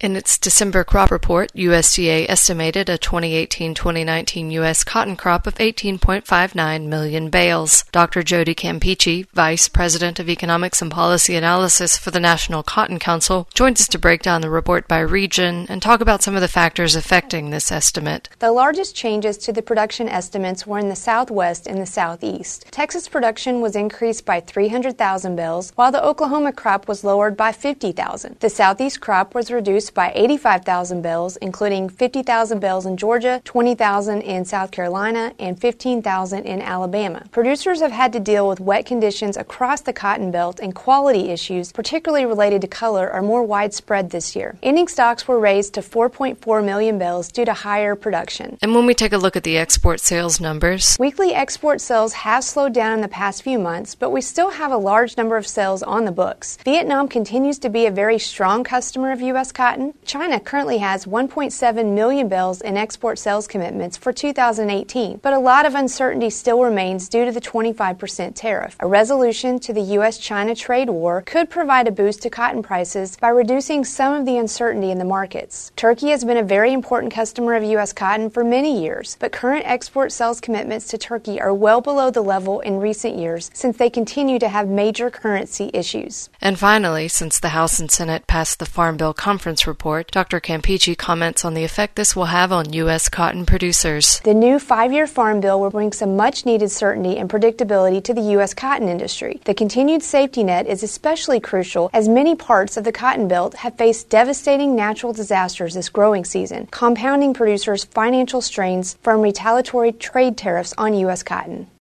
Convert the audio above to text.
In its December crop report, USDA estimated a 2018-2019 U.S. cotton crop of 18.59 million bales. Dr. Jody Campeachy, Vice President of Economics and Policy Analysis for the National Cotton Council, joins us to break down the report by region and talk about some of the factors affecting this estimate. The largest changes to the production estimates were in the Southwest and the Southeast. Texas production was increased by 300,000 bales, while the Oklahoma crop was lowered by 50,000. The Southeast crop was reduced by 85,000 bales, including 50,000 bales in Georgia, 20,000 in South Carolina, and 15,000 in Alabama. Producers have had to deal with wet conditions across the cotton belt, and quality issues, particularly related to color, are more widespread this year. Ending stocks were raised to 4.4 million bales due to higher production. And when we take a look at the export sales numbers, weekly export sales have slowed down in the past few months, but we still have a large number of sales on the books. Vietnam continues to be a very strong customer of U.S. cotton. China currently has 1.7 million bales in export sales commitments for 2018, but a lot of uncertainty still remains due to the 25% tariff. A resolution to the U.S.-China trade war could provide a boost to cotton prices by reducing some of the uncertainty in the markets. Turkey has been a very important customer of U.S. cotton for many years, but current export sales commitments to Turkey are well below the level in recent years since they continue to have major currency issues. And finally, since the House and Senate passed the Farm Bill Conference Report, Dr. Campeachy comments on the effect this will have on U.S. cotton producers. The new 5-year Farm Bill will bring some much-needed certainty and predictability to the U.S. cotton industry. The continued safety net is especially crucial as many parts of the cotton belt have faced devastating natural disasters this growing season, compounding producers' financial strains from retaliatory trade tariffs on U.S. cotton.